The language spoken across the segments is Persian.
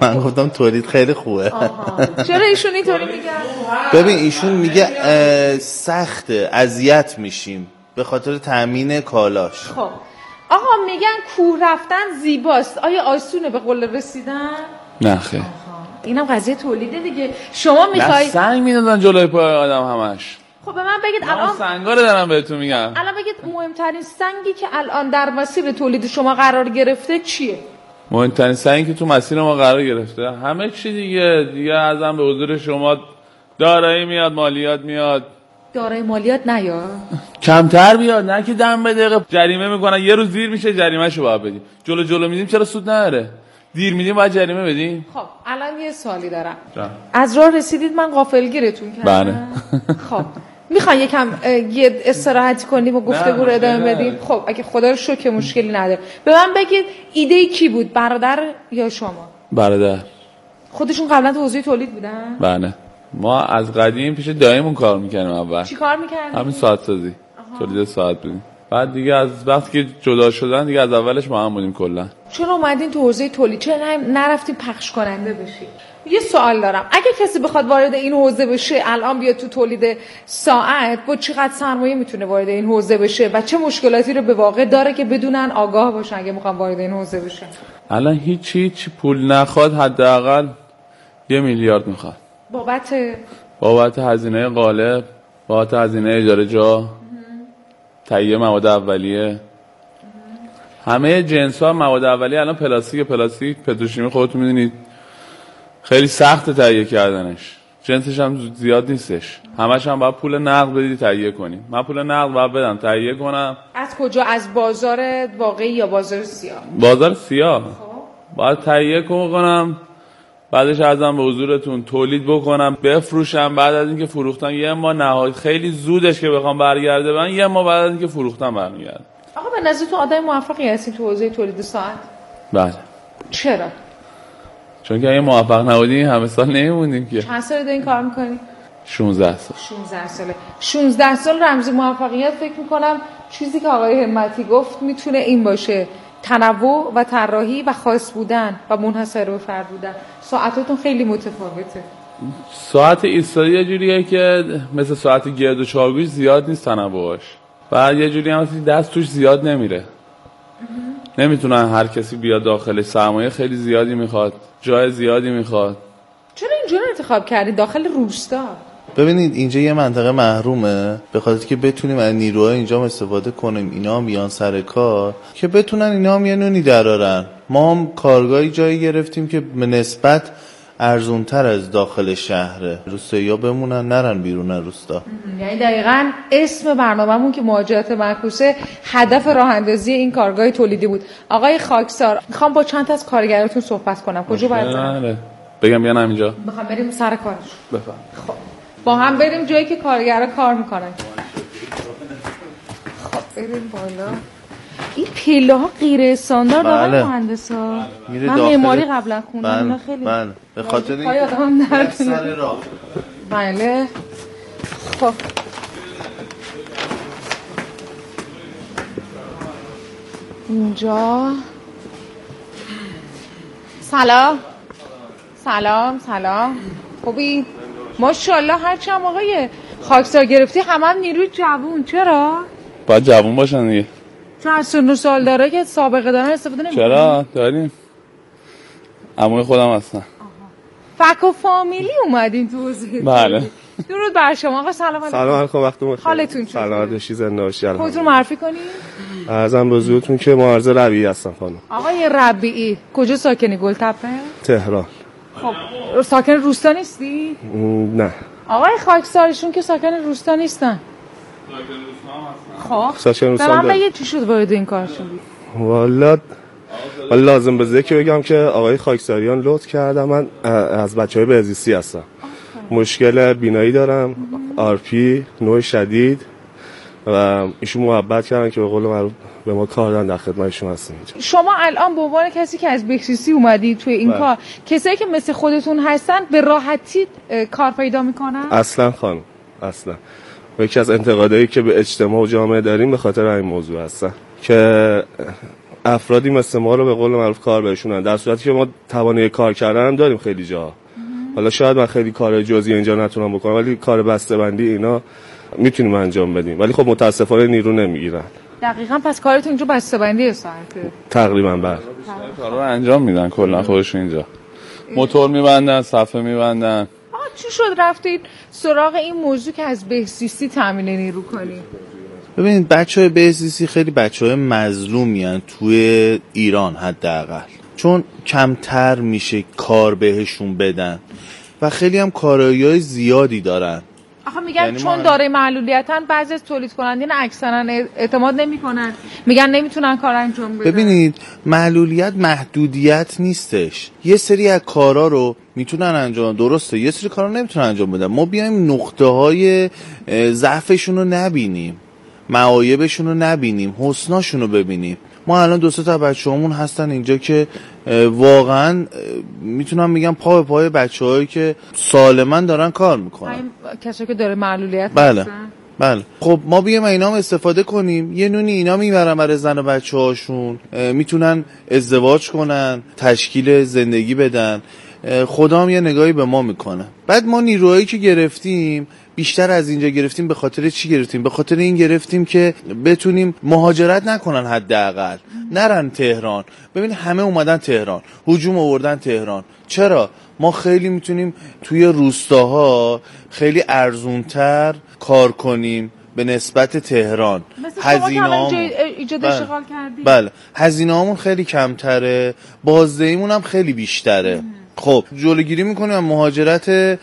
من گفتم تولید خیلی خوبه. چرا ایشون اینطوری میگن؟ ببین ایشون میگه سخته، اذیت میشیم به خاطر تامین کالاش. خب آقا میگن کوه رفتن زیباست، آیا آسونه به قله رسیدن؟ نه خیر. اینم قضیه تولیده دیگه. شما میخوای سنگ میندازن جلوی پای آدم همش. خب به من بگید الان سنگا رو دارم بهتون میگم. الان بگید مهمترین سنگی که الان در مسیر تولید شما قرار گرفته چیه؟ مهمترین سنگی که تو مسیر ما قرار گرفته همه چی دیگه ازم به حضور شما دارایی میاد، مالیات میاد. دارایی مالیات نیاد؟ کمتر بیاد، نه که دم به دقیقه جریمه میکنن، یه روز دیر میشه جریمه‌شو باید بدیم. جلو میدیم چرا سود نداره؟ دیر میدیم باید جریمه بدیم. خب الان یه سوالی دارم. از راه رسیدید من غافلگیرتون کردم. بله. خب میخوان یکم یه استراحتی کنیم و گفتگو رو ادامه بدیم؟ خب اگه خدا رو شکر مشکلی نداره. به من بگید ایده کی بود، برادر یا شما؟ برادر. خودشون قبلا تو حوزه تولید بودن؟ بله. ما از قدیم پیش دایمون کار میکنیم. اول چی کار میکردیم؟ همین ساعت سازی. تولید ساعت بودیم. بعد دیگه از وقتی که جدا شدن دیگه از اولش ما هم بودیم کلا. چرا اومدین تو حوزه تولید؟ چرا نرفتین پخش کننده بشین؟ یه سوال دارم، اگه کسی بخواد وارد این حوزه بشه الان بیاد تو تولید ساعت، با چقدر سرمایه میتونه وارد این حوزه بشه و چه مشکلاتی رو به واقع داره که بدونن آگاه باشن اگه میخوان وارد این حوزه بشن؟ الان هیچ پول نخواد، حداقل 1 میلیارد میخواد. بابت هزینه قالب، بابت هزینه اجاره جا، تهیه مواد اولیه، همه جنس‌ها مواد اولیه. الان پلاستیک پتروشیمی خودتون میدونید خیلی سخت تهیه کردنش، جنسش هم زیاد نیستش، همش هم باید پول نقد بدید تهیه کنیم. من پول نقد باید بدم تهیه کنم. از کجا؟ از بازار واقعی یا بازار سیاه؟ بازار سیاه. باید تهیه کنم، بعدش ازم به حضورتون تولید بکنم، بفروشم. بعد از اینکه فروختم 1 ماه نهایت خیلی زودش که بخوام برگرده، من 1 ماه بعد از اینکه فروختم برمیگرده. آقا به نظرتون آدم موفقی هستین تو حوزه تولید ساعت؟ بله. چرا؟ چون که اگه موفق نبودیم همه سال نمیموندیم که. چند سال این کار میکنی؟ 16 سال. 16 ساله. 16 سال رمز موفقیت فکر میکنم چیزی که آقای همتی گفت میتونه این باشه: تنوع و طراحی و خاص بودن و منحصر به فرد بودن. ساعتاتون خیلی متفاوته. ساعت ایستادی یه جوریه که مثل ساعت گرد و چاگوش زیاد نیست تنوعش. بعد یه جوری هم دست توش زیاد نمیره. نمیتونن هر کسی بیاد داخلش، سرمایه خیلی زیادی میخواد، جای زیادی میخواد. چرا اینجا رو انتخاب کردید داخل روستا؟ ببینید اینجا یه منطقه محرومه، به خاطر که بتونیم از نیروهای اینجا استفاده کنیم، اینا هم بیان سر کار که بتونن اینا هم یه نونی درارن. ما هم کارگاهی جایی گرفتیم که به نسبت ارزونتر از داخل شهره، روستایی‌ها بمونن نرن بیرون روستا. یعنی دقیقاً اسم برنامه‌مون که مهاجرت معکوسه هدف راه اندازی این کارگاه تولیدی بود. آقای خاکسار، میخوام با چند تا از کارگراتون صحبت کنم. کجا باید برم؟ بگم بیان همینجا؟ میخوام بریم سر کارش. بفهم. خب با هم بریم جایی که کارگرها کار میکنن. خب بریم بالا. این پله ها غیر استاندارد آقای مهندسا. من معماری قبلا خوندم. خیلی به خاطر این آدم سر راه. بله. خب اینجا سلام خوبی؟ ماشاءالله هرچی هم آقای خاکسار گرفتی هم نیروی جوون. چرا؟ باید جوون باشن دیگه. چون از سن سال داره که سابقه دارن استفاده نمی‌کنن. چرا؟ داریم. عموی خودم هستن. فک و فامیلی اومدین تو حوزه. بله. درود بر شما آقا. سلام علیکم، وقتتون بخیر. حالتون چطوره؟ سلامت باشید، زنده باشید. خودتون معرفی کنید. عرضم به حضورتون که معارض ربیعی هستم خانم. آقای ربیعی کجا ساکنی؟ گلتپه؟ تهران. خب ساکن روستا نیستی؟ نه. آقای خاکسارشون که ساکن روستا نیستن. خب ساکن روستا. من بگید چی شد وارد این کار شدید؟ والا لازم به ذکر بگم که آقای خاکساریان لطف کردن. من از بچهای بهزیستی هستم. مشکل بینایی دارم، آرپی نوع شدید، و ایشون محبت کردن که به قول معروف به ما کار دادن، در خدمتشون هستیم. شما الان به عنوان کسی که از بهزیستی اومدید توی این کار، کسایی که مثل خودتون هستن به راحتی کار پیدا میکنن؟ اصلا خانم، اصلا. یکی از انتقادایی که به اجتماع و جامعه داریم به خاطر این موضوع هستن که افرادی مثل ما رو به قول معروف کار بهشونن، در صورتی که ما توانایی کار کردن هم داریم خیلی جا. حالا شاید من خیلی کار جزئی اینجا نتونم بکنم، ولی کار بسته‌بندی اینا میتونیم انجام بدیم، ولی خب متاسفانه نیرو نمیگیرن. دقیقاً. پس کارتون اینجا بسته‌بندی ساعته تقریبا بله. کارو انجام میدن کلا خودشون اینجا. موتور میبندن، صفحه میبندن. چی شد رفتید سراغ این موضوع که از بهزیستی تامین نیرو کنید؟ ببینید بچهای بهزیستی خیلی بچهای مظلومی ان توی ایران حداقل، چون کمتر میشه کار بهشون بدن و خیلی هم کارایی‌های زیادی دارن. آخه میگن یعنی چون دارای معلولیتن بعضی از تولید کنندگان اکثرا اعتماد نمیکنن، میگن نمیتونن کار انجام بدن. ببینید معلولیت محدودیت نیستش، یه سری از کارا رو میتونن انجام، درسته یه سری کارا نمیتونن انجام بدن. ما بیایم نقطه های ضعفشون رو نبینیم، معایبشون رو نبینیم، حسناشون رو ببینیم. ما الان 2 تا بچه‌هامون هستن اینجا که واقعا میتونم میگم پا به پای بچه‌هایی که سالما دارن کار میکنن، کسایی که داره معلولیت بله هستن. بله. خب ما بیایم اینا هم استفاده کنیم، یه نونی اینا میبرن برای زن و بچه‌هاشون، میتونن ازدواج کنن، تشکیل زندگی بدن، خدا هم یه نگاهی به ما میکنه. بعد ما نیروهایی که گرفتیم بیشتر از اینجا گرفتیم. به خاطر چی گرفتیم؟ به خاطر این گرفتیم که بتونیم مهاجرت نکنن، حداقل نرن تهران. ببین همه اومدن تهران، هجوم آوردن تهران. چرا؟ ما خیلی میتونیم توی روستاها خیلی ارزونتر کار کنیم به نسبت تهران. هزینه‌هامون ایجاد اشغال کردیم. بله هزینه‌هامون خیلی کمتره، بازدهیمون هم خیلی بیشتره. خب جلوگیری میکنیم از مهاجرت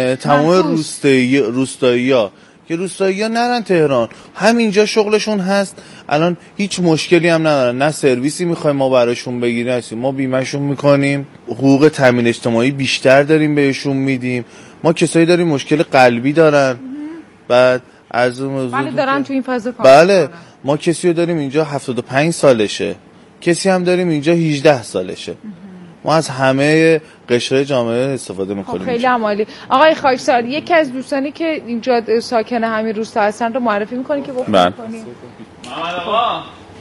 تمام روستایی‌ها که روستایی‌ها نرن تهران، همینجا شغلشون هست. الان هیچ مشکلی هم ندارن، نه سرویسی میخوایم ما براشون بگیریم، ما بیمهشون میکنیم، حقوق تامین اجتماعی بیشتر داریم بهشون میدیم. ما کسایی داریم مشکل قلبی دارن، بعد بله دارن تو این فاز کار. بله ما کسی رو داریم اینجا 75 سالشه، کسی هم داریم اینجا 18 سالشه. ما از همه قشر جامعه استفاده میکنیم. خیلی عالی. آقای خاکساری، یکی از دوستانی که اینجا ساکن همین روستا هستن رو معرفی میکنی که گفتم کنیم. محمد آقا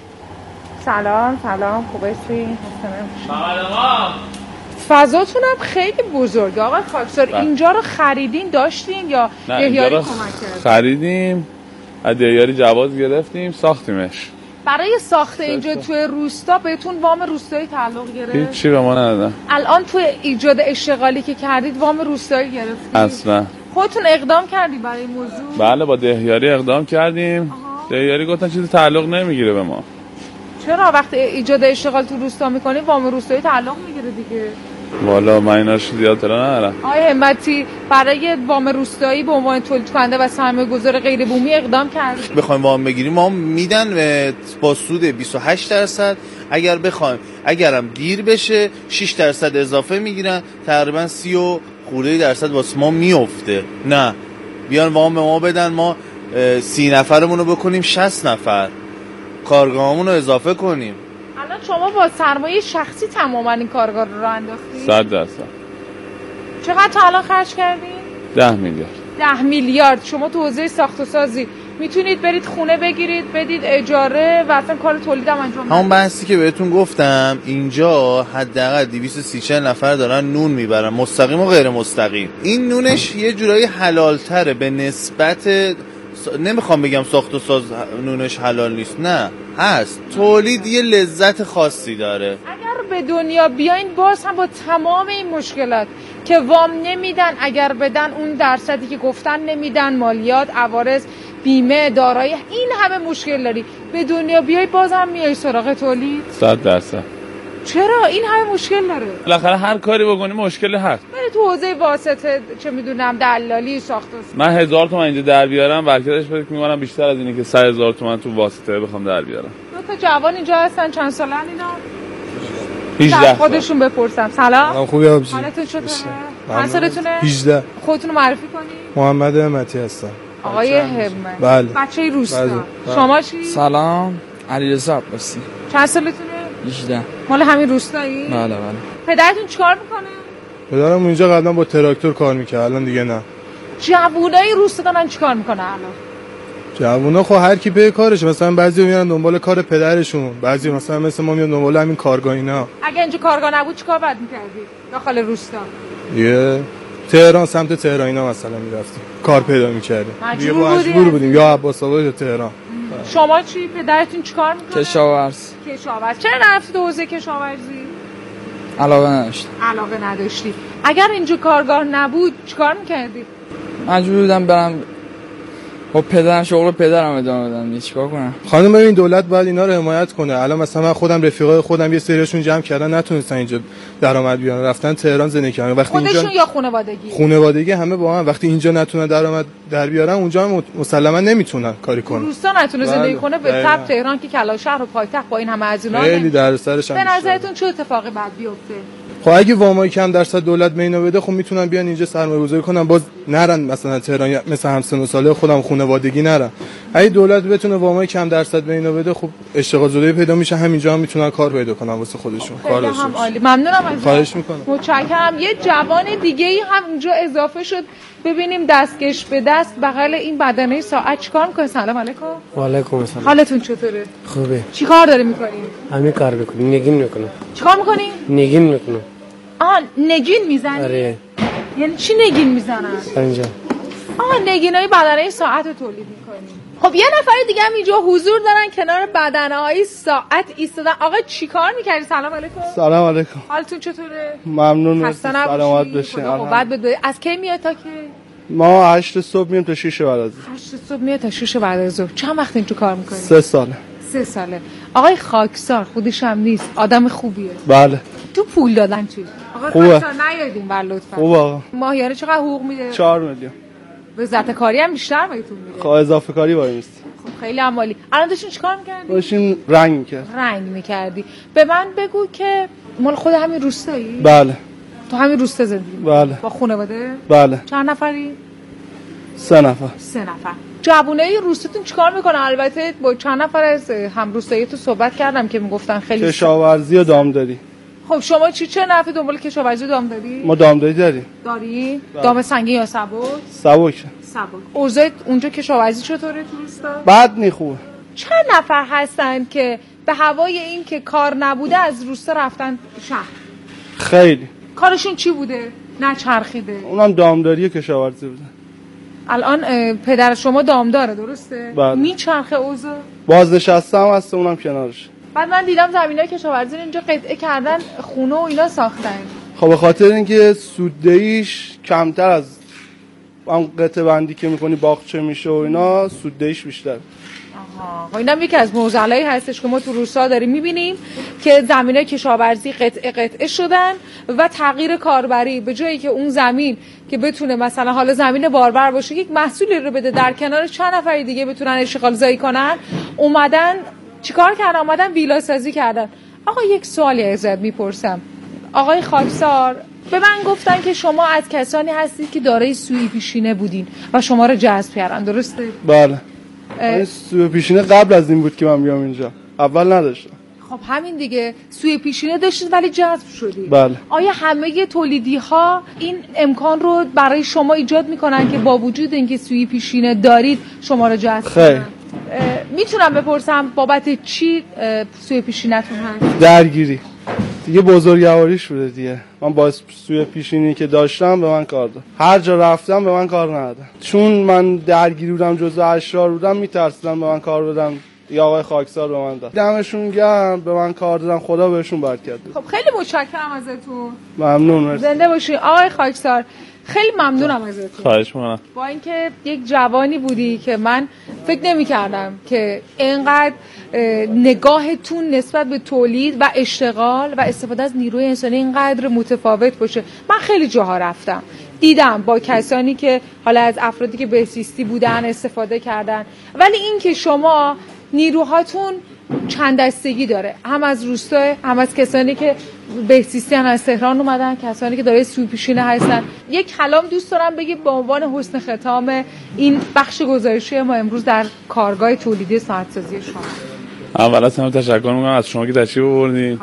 سلام خوب هستی؟ محمد آقا فضاتون هم خیلی بزرگه آقای خاکساری. اینجا رو خریدین داشتین یا دهیاری کمک کردین؟ خریدیم، از دهیاری جواز گرفتیم، ساختیمش. برای ساخت اینجا توی روستا بهتون وام روستایی تعلق گرفت؟ هیچی به ما ندادن. الان توی ایجاد اشتغالی که کردید وام روستایی گرفتید؟ اصلا. خودتون اقدام کردید برای این موضوع؟ بله با دهیاری اقدام کردیم. دهیاری گفتن چیزی تعلق نمیگیره به ما. چرا وقتی ایجاد اشتغال تو روستا میکنیم وام روستایی تعلق میگیره دیگه؟ والا من ایناش زیاد اطلاع ندارم. آقای همتی برای وام روستایی به عنوان تولید کننده و سرمایه‌گذار غیر بومی اقدام کردید؟ بخوایم وام بگیریم ما میدن با سود 28%، اگر بخوایم اگرم دیر بشه 6% اضافه میگیرن، تقریبا 30 و خورده درصد واسه ما میفته. نه بیان وام به ما بدن، ما 30 نفرمون رو بکنیم 60 نفر، کارگاهامون رو اضافه کنیم. الان شما با سرمایه شخصی تماما این کارگاه رو راه انداختید؟ 100%. چقدر تا الان خرج کردین؟ 10 میلیارد. 10 میلیارد. شما تو حوزه ساخت و سازی میتونید برید خونه بگیرید بدید اجاره و اصلا کار تولید هم انجام بدید. همون بحثی که بهتون گفتم، اینجا حداقل 230 نفر دارن نون میبرن، مستقیم و غیر مستقیم. این نونش یه جورایی حلال تره به نسبت، نمیخوام بگم ساخت و ساز نونش حلال نیست، نه هست، تولید یه لذت خاصی داره. اگر به دنیا بیاین باز هم با تمام این مشکلات که وام نمیدن، اگر بدن اون درصدی که گفتن نمیدن، مالیات، عوارض، بیمه، دارایی، این همه مشکل داری، به دنیا بیای باز هم میای سراغ تولید؟ 100%. چرا این همه مشکل داره؟ بالاخره هر کاری بکنی مشکلی هست. بری تو حوزه واسطه چه میدونم دلالی ساخت و ساز. من 1000 تومان اینجا در بیارم برکتش فکر می‌کنم بیشتر از اینه که 100,000 تومان تو واسطه بخوام در بیارم. دو تا جوان اینجا هستن، چند سالن اینا؟ 18 خودشون بپرسم. سلام. خوبی آبجی؟ حالتون چطوره؟ چند سالتونه؟ 18. خودتون معرفی کنید. محمد همتی هستم. آقای همت. بله. بچه روستا. بله. شما چی؟ سلام، علیرضا عباسی. چند سالتونه؟ 18. مال همین روستایی؟ بله بله. پدرتون چیکار میکنه؟ پدرم اونجا قبلا با تراکتور کار میکرد، الان دیگه نه. جوونای روستا دارن چیکار میکنه الان؟ جوونا خب هر کی به کارش، مثلا بعضی میرن دنبال کار پدرشون، بعضی مثلا مثل ما میان دنبال همین کارگاه اینا. اگه اینجا کارگاه نبود چیکار باید می‌کردی داخل روستا؟ تهران، سمت تهران اینا مثلا میرفتیم کار پیدا می‌کردیم. مجبور بودیم یا عباس آباد یا تهران. شما چی؟ پدرتون چیکار می‌کنه؟ کشاورز. چرا نرفتی حوزه کشاورزی؟ علاقه نداشتی. اگر اینجا کارگاه نبود چیکار می‌کردی؟ مجبور بودم برم با پدرم، شغل پدرم ادامه بدم. چیکار کنم؟ خانم ببین دولت باید اینا رو حمایت کنه. الان مثلا من خودم رفیقای خودم یه سریاشون جمع کردن نتونستن اینجا درآمد بیارن، رفتن تهران زندگی کردن. وقتی خودشون اینجا یا خانوادگی همه با هم، وقتی اینجا نتونن درآمد در بیارن اونجا هم مسلما نمیتونن کاری کنن. روستا نتونه زندگی کنه به تبع تهران که کلا شهر و پایتخت با این همه هزینه‌ها خیلی دردسرش. به نظرتون چه اتفاقی بعد بیفته؟ خب اگه وامای کم درصد دولت به اینا بده، خب میتونن بیان اینجا سرمایه‌گذاری کنن، باز نرن مثلا تهران مثل همسن و ساله خودم خانوادگی نرن. اگه دولت بتونه وامای کم درصد به اینا بده، خب اشتغال زایی پیدا میشه، همینجا هم میتونن کار پیدا کنن واسه خودشون. کار داشته هم عالی. ممنونم ازت. خواهش میکنم. متشکرم. یه جوان دیگه‌ای هم اینجا اضافه شد. ببینیم دستکش به دست بغل این بدنه ساعت چیکار می‌کنه؟ سلام علیکم. و علیکم السلام. حالتون چطوره؟ خوبه. چیکار داری می‌کنی؟ همین کار می‌کنم. نگین می‌کنم. چیکار می‌کنی؟ نگین می‌کنم. نگین میزنی؟ آره. یعنی چی نگین میزنن؟ اینجا. نگینای بدنه ساعت رو تولید می‌کنی. خب یه نفر دیگه هم اینجا حضور دارن کنار بدنه‌های ساعت ایستادن. آقا چیکار می‌کردی؟ سلام علیکم. سلام علیکم. حالتون چطوره؟ ممنون. سلامت باشین. از کی میاد تا کی؟ ما 8 صبح میام تا 6 بعد از ظهر. 8 صبح میاد تا 6 بعد از ظهر. چند وقت اینجا کار می‌کنی؟ 3 ساله. 3 ساله. آقای خاکسار خودش هم نیست، آدم خوبیه. بله. تو پول دادن چی؟ آقای خاکسار نیادین ور لطفا. خوبه. ماهیانه چقدر حقوق میده؟ 4 میلیون. وزارت کاری هم بیشتر بهتون میده. خب اضافه کاری وای میست. خب خیلی عالی. الان داشتین چیکار می‌کردی؟ داشتیم رنگ می‌کردی. به من بگو که مال خود همین روستایی؟ بله. تو همین روستا زندگی؟ بله. با خانواده؟ بله. چند نفری؟ 3 نفر. 3 نفر. جوونای روستاتون چیکار میکنن؟ البته با چند نفر از هم روستاییتون صحبت کردم که میگفتن خیلی کشاورزی و دامداری. خب شما چه نفع دنبال کشاورزی و دامداری؟ ما دامداری داریم. داری؟ دام سنگین یا سبک؟ سبک. اوضاع اونجا کشاورزی چطوره تو روستا؟ بد نی خوبه. چند نفر هستن که به هوای این که کار نبوده از روستا رفتن شهر؟ خیلی. کارشون چی بوده؟ نچرخیده. اونم دامداری و کشاورزی بوده. الان پدر شما دامداره درسته؟ بله. میچرخه اوضاع؟ بازنشسته هم هست، اونم کنارش. بعد من دیدم زمینای کشاورزی اینجا قطعه کردن، خونه و اینا ساختن. خب به خاطر اینکه سوددهیش کمتر از اون قطعه بندی که میکنی باغچه میشه و اینا، سوددهیش بیشتر. آها، اینم یکی از معضلایی هستش که ما تو روستا داریم میبینیم که زمینای کشاورزی قطعه شدن و تغییر کاربری، به جایی که اون زمین که بتونه مثلا حالا زمین باربر باشه یک محصولی رو بده، در کنار چند نفر دیگه بتونن اشغال زایی کنن، اومدن چیکار کردن؟ اومدن ویلا سازی کردن. آقا یک سوالی ازت میپرسم. آقای خاکسار، به من گفتن که شما از کسانی هستید که دارای سوء پیشینه بودین و شما رو جذب کردن، درسته؟ بله. سوء پیشینه قبل از این بود که من بیام اینجا، اول نداشتم. خب همین دیگه، سوء پیشینه داشتید ولی جذب شدید. بله. آیا همه تولیدی ها این امکان رو برای شما ایجاد میکنن که با وجود اینکه سوء پیشینه دارید شما رو جذب کنن؟ میتونم بپرسم بابت چی سوء پیشینه‌تون هست؟ درگیری دیگه، بزرگواریش بوده دیگه. من با سوء پیشینی که داشتم به من کار داد، هر جا رفتم به من کار ندادن، چون من درگیری بودم، جزو اشرار بودم، میترسیدم به من کار بدم. یا آقای خاکسار به من داد، دمشون گرم، به من کار دادن، خدا بهشون برکت بده. خب خیلی متشکرم ازتون. ممنون. مرسی. زنده باشی آقای خاکسار، خیلی ممنونم ازتون. خواهش می‌کنم. با اینکه یک جوانی بودی که من فکر نمی‌کردم که اینقدر نگاهتون نسبت به تولید و اشتغال و استفاده از نیروی انسانی اینقدر متفاوت باشه. من خیلی جاها رفتم، دیدم با کسانی که حالا از افرادی که بهزیستی بودن استفاده کردن، ولی این که شما نیروهاتون چند دستگی داره، هم از روستا، هم از کسانی که بهزیستی از تهران اومدن، کسانی که دارای سوء پیشینه هستن. یک کلام دوست دارم بگی به عنوان حسن ختام این بخش گزارشی ما امروز در کارگاه تولیدی ساعت‌سازی شما. اول از همه تشکر میکنم از شما که تشریف آوردین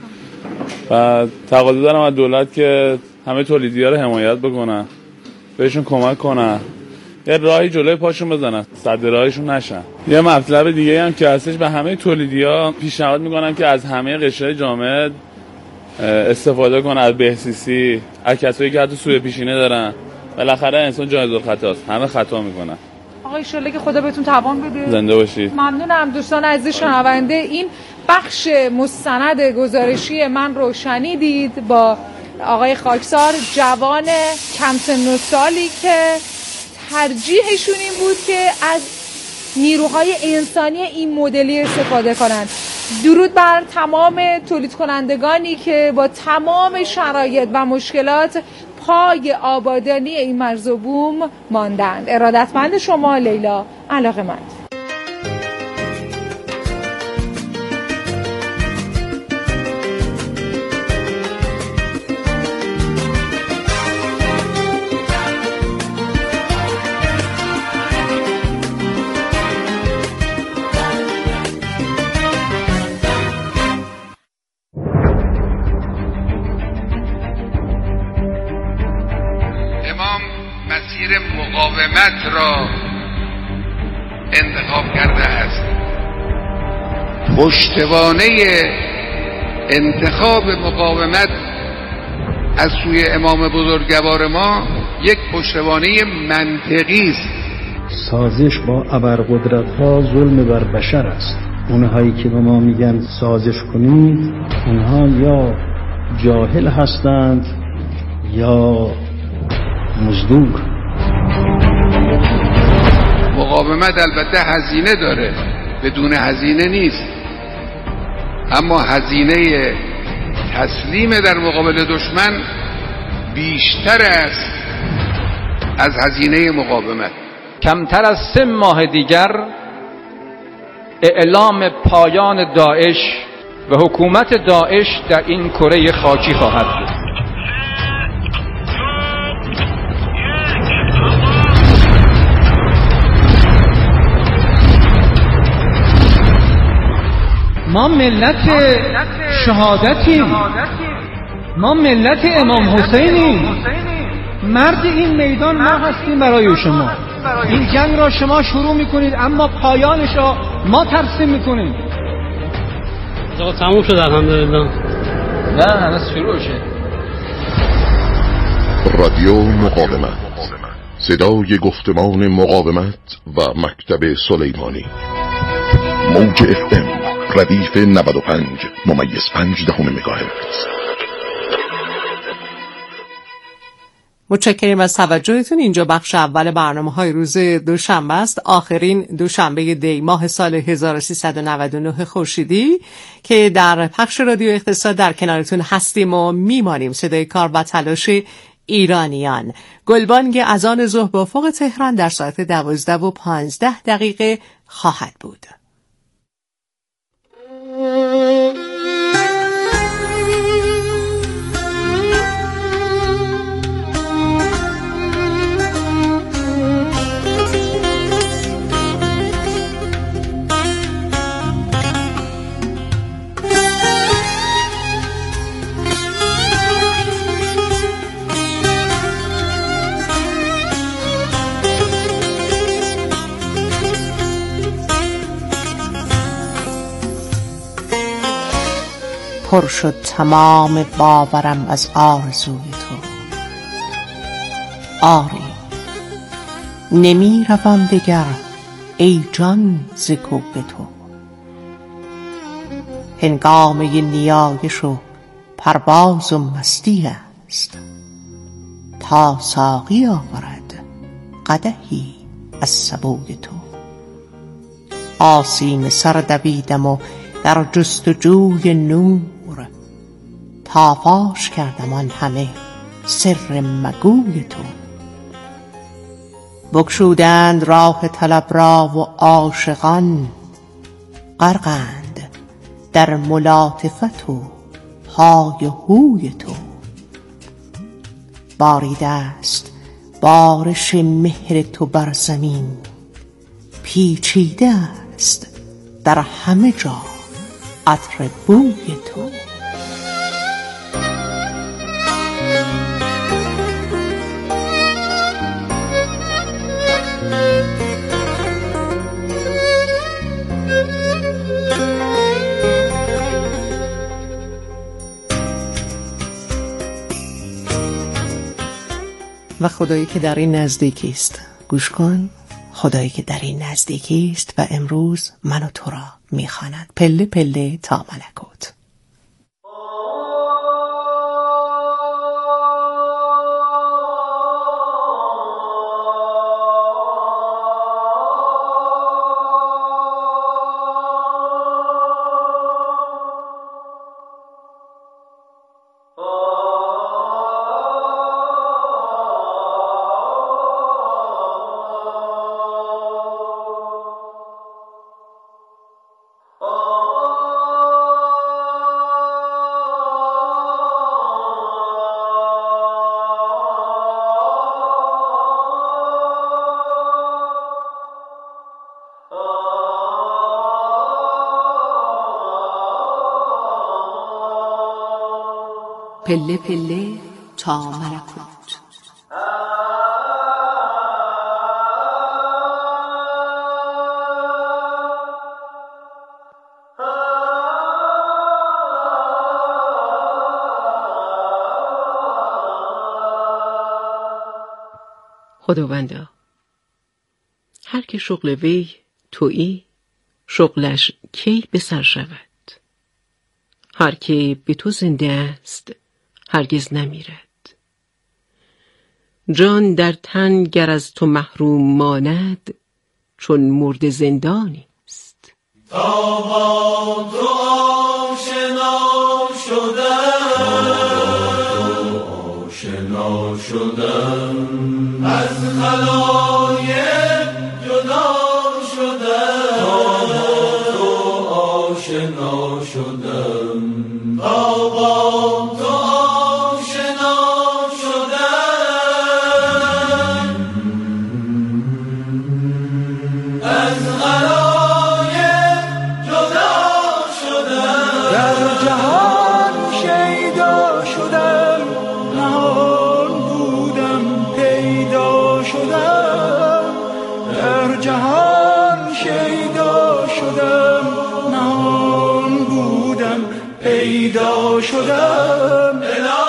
و تقاضا دارم از دولت که همه تولیدی‌ها رو حمایت بکنن، بهشون کمک کنن یه راهی جلوی پاشون بزنن، صد راهشون نشن. یه مطلب دیگه هم که هستش، به همه تولیدی‌ها پیشنهاد میکنم که از همه قشرهای جامعه استفاده کنن، از بهسیسی، از کسایی که حتی سوء پیشینه دارن. بالاخره انسان جایز الخطاست، همه خطا میکنن. آقا ان شاءالله که خدا بهتون توان بده. زنده باشید. ممنونم دوستان عزیز شنونده. این بخش مستند گزارشی من رو شنیدید با آقای خاکسار، جوان کم سن و سالی که ترجیحشون این بود که از نیروهای انسانی این مدلی استفاده کنند. درود بر تمام تولید کنندگانی که با تمام شرایط و مشکلات پای آبادانی این مرز و بوم ماندند. ارادتمند شما، لیلا علاقه‌مند. مقاومت را انتخاب کرده است. پشتوانه انتخاب مقاومت از سوی امام بزرگوار ما یک پشتوانه منطقی است. سازش با ابرقدرت‌ها ظلم بر بشر است. اونهایی که به ما میگن سازش کنید، اونها یا جاهل هستند یا مزدور. مقاومت البته هزینه داره، بدون هزینه نیست، اما هزینه تسلیم در مقابل دشمن بیشتر است از هزینه مقاومت. کمتر از 3 ماه دیگر اعلام پایان داعش و حکومت داعش در این کره خاکی خواهد بود. ما ملت شهادتیم، ما ملت امام حسینیم، مرد این میدان ما هستیم برای شما. این جنگ را شما شروع میکنید اما پایانش را ما ترسیم میکنیم. تموم شد الحمدلله. نه هنوز شروع شه. رادیو مقاومت، صدای گفتمان مقاومت و مکتب سلیمانی. موج FM ردیف 95.5 مگاهرتز. متشکرم از توجهتون. اینجا بخش اول برنامه‌های روز دوشنبه است، آخرین دوشنبه دی ماه سال 1399 خورشیدی که در پخش رادیو اقتصاد در کنارتون هستیم و میمانیم. صدای کار و تلاش ایرانیان. گلبانگ اذان ظهر با افق تهران در ساعت 12:15 خواهد بود. پر شد تمام باورم از آرزوی تو. آری نمی روم دگر ای جان ز کوی تو. هنگامه نیایش و پرواز و مستی است، تا ساقی آورد قدحی از سبوی تو. آسیم سر دویدم و در جستجوی نور، تا فاش کردم آن همه سر مگوی تو. بگشودند راه طلب را و عاشقان، غرقند در ملاطفت و های و هوی تو. باریده است بارش مهر تو بر زمین، پیچیده است در همه جا عطر بوی تو. و خدایی که در این نزدیکی است. گوش کن، خدایی که در این نزدیکی است و امروز من و تو را میخواند. پله پله تا ملکوت. پله پله تا ملکوت. خداوندا، هر که شغل وی تویی، شغلش کی به سر شود. هر که به تو زنده است هرگز نمیرد. جان در تن گر از تو محروم ماند، چون مرد زندانی است. تا با تو آشنا شدم، از خلایق جدا شدم. تا با تو آشنا شدم، تا با تو آشنا شدم. از خلایق جدا شدم. در جهان شیدا شدم، نهان بودم پیدا شدم. در جهان شیدا شدم، نهان بودم پیدا شدم.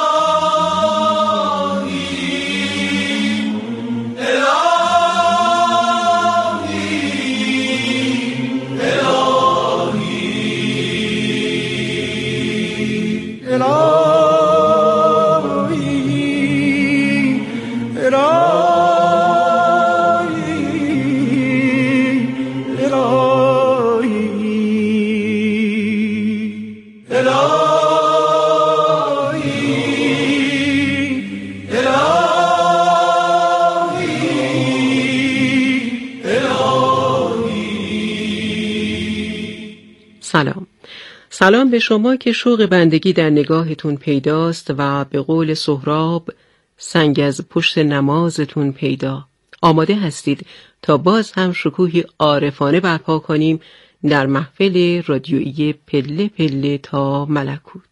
سلام به شما که شوق بندگی در نگاهتون پیداست و به قول سهراب سنگ از پشت نمازتون پیدا. آماده هستید تا باز هم شکوهی عارفانه برپا کنیم در محفل رادیویی پله پله تا ملکوت.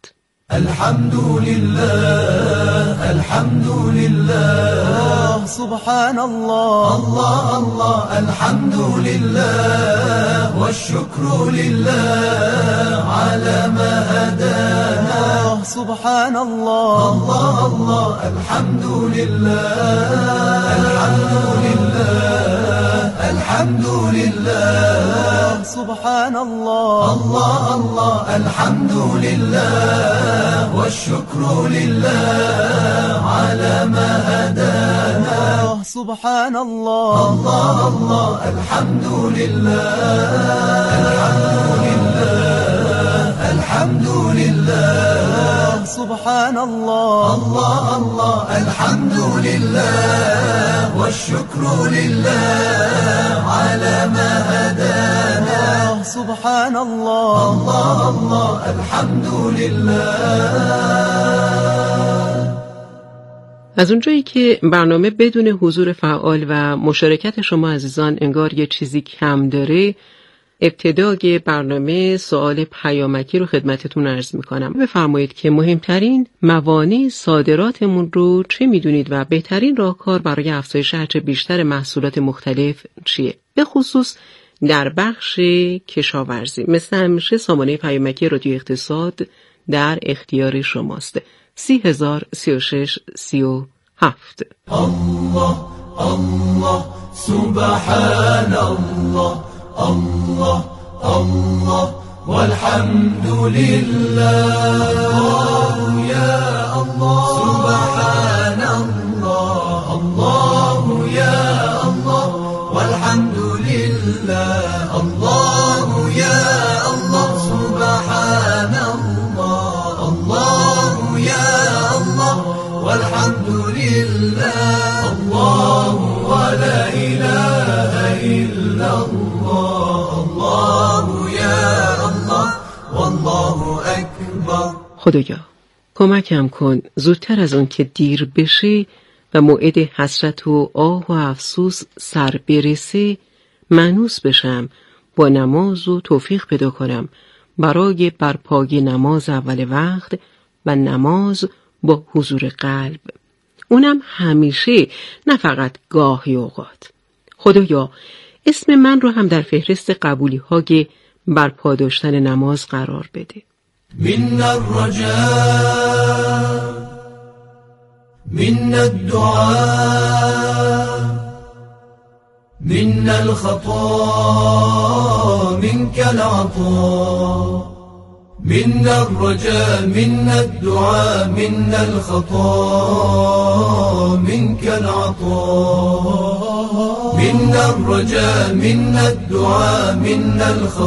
الحمدلله الحمدلله سبحان الله الله الله. الحمدلله والشكر لله على ما هدانا. سبحان الله الله الله. الحمدلله الحمدلله الحمدلله سبحان الله الله الله. الحمدلله والشكر لله على ما هدانا. سبحان الله الله الله. الحمد لله الحمد لله سبحان الله الله الله. الحمد لله والشكر لله على ما هدانا. سبحان الله الله الله. الحمد لله. از اونجایی که برنامه بدون حضور فعال و مشارکت شما عزیزان انگار یه چیزی کم داره، ابتدای برنامه سوال پیامکی رو خدمتتون عرض میکنم. بفرمایید که مهمترین موانع صادراتمون رو چه میدونید و بهترین راهکار برای افزایش هرچه بیشتر محصولات مختلف چیه؟ به خصوص در بخش کشاورزی. مثل همیشه سامانه پیامکی رادیو اقتصاد در اختیار شماست. 30,036 38 7. الله الله سبحان الله الله الله والحمد لله يا الله سبحان الله الله يا الله والحمد لله الله يا الله سبحان الله الله يا الله والحمد لله الله ولا إله إلا الله الله يا الله والله أكبر. خدایا کمکم کن زودتر از اون که دیر بشه و موعد حسرت و آه و افسوس سر برسه مانوس بشم با نماز و توفیق پیدا کنم برای برپایی نماز اول وقت و نماز با حضور قلب، اونم همیشه نه فقط گاهی اوقات. خدایا اسم من رو هم در فهرست قبولی های برپا داشتن نماز قرار بده. من الرجاء من الدعاء من الخطا منك العطاء من الرجاء من الدعاء من الخطا منك العطاء من الرجاء من الدعاء من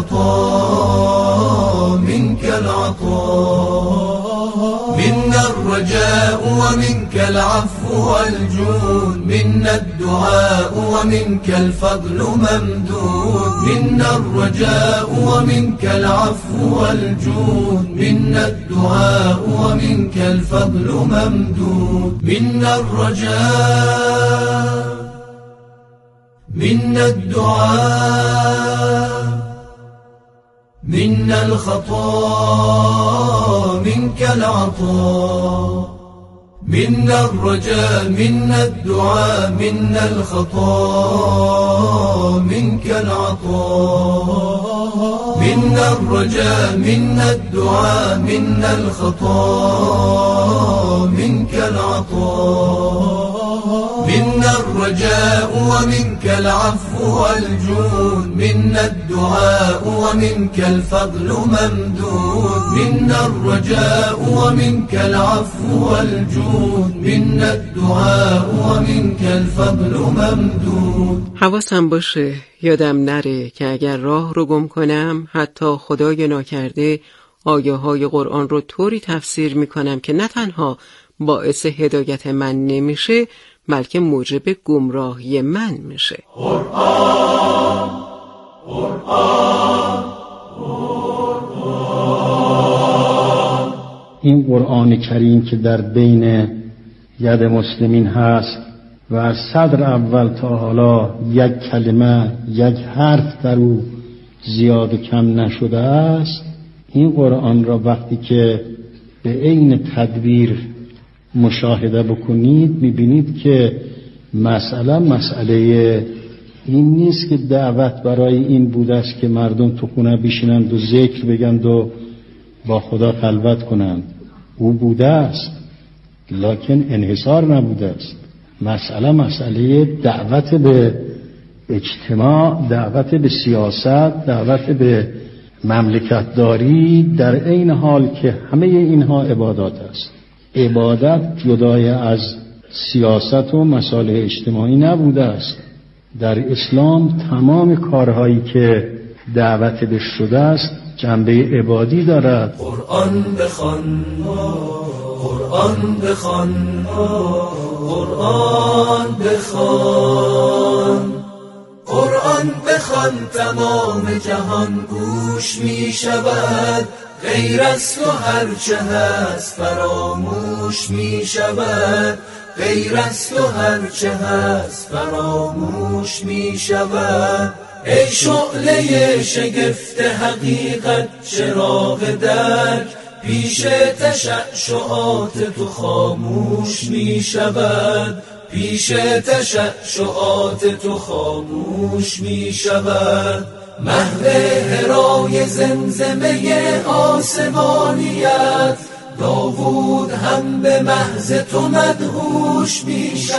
الخطا منك العطاء من الرجاء ومنك العفو والجود من الدعاء ومنك الفضل ممدود من الرجاء ومنك العفو والجود من الدعاء ومنك الفضل ممدود من الرجاء من الدعاء من الخطا منك العطاء من الرجاء من الدعاء من الخطا منك العطاء من الرجاء من الدعاء من الخطا منك العطاء من الرجاء ومنك العفو والجود من الدعاء ومنك الفضل ممدود من الرجاء ومنك العفو والجود من الدعاء ومنك الفضل ممدود. حواسم باشه یادم نره که اگر راه رو گم کنم حتی خدای ناکرده آیه های قرآن رو طوری تفسیر میکنم که نه تنها باعث هدایت من نمیشه بلکه موجب گمراهی من میشه. قرآن قرآن قرآن این قرآن کریم که در بین ید مسلمین هست و از صدر اول تا حالا یک کلمه یک حرف در او زیاد و کم نشده است، این قرآن را وقتی که به عین تدبیر مشاهده بکنید میبینید که مسئله این نیست که دعوت برای این بوده است که مردم تو خونه بشینند و ذکر بگند و با خدا خلوت کنند. او بوده است لکن انحصار نبوده است. مسئله دعوت به اجتماع، دعوت به سیاست، دعوت به مملکتداری، در عین حال که همه اینها عبادات است. عبادت جدای از سیاست و مسائل اجتماعی نبوده است. در اسلام تمام کارهایی که دعوت به شده است جنبه عبادی دارد. قرآن بخوان قرآن بخوان قرآن بخوان قرآن بخوان تمام جهان گوش می شود، غیر از تو هرچه هست فراموش می شود، غیر از تو هرچه هست فراموش می شود. ای شعله شگفت حقیقت چراغ درک، پیش تشعشعات تو خاموش می شود، پیش تشعشعات تو خاموش می شود. مهد هرای زمزمه آسمانیت داوود هم به محض تو مدهوش می شود.